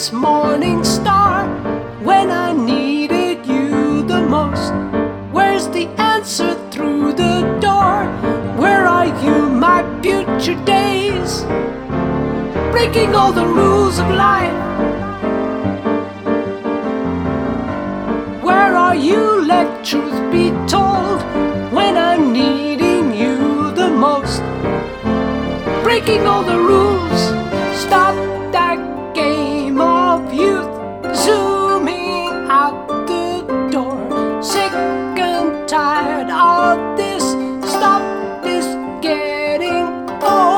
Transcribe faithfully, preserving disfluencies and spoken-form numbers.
this morning star when I needed you the most? Where's the answer through the door? Where are you, my future days? Breaking all the rules of life. Where are you, let truth be told, when I'm needing you the most? Breaking all the rules, stop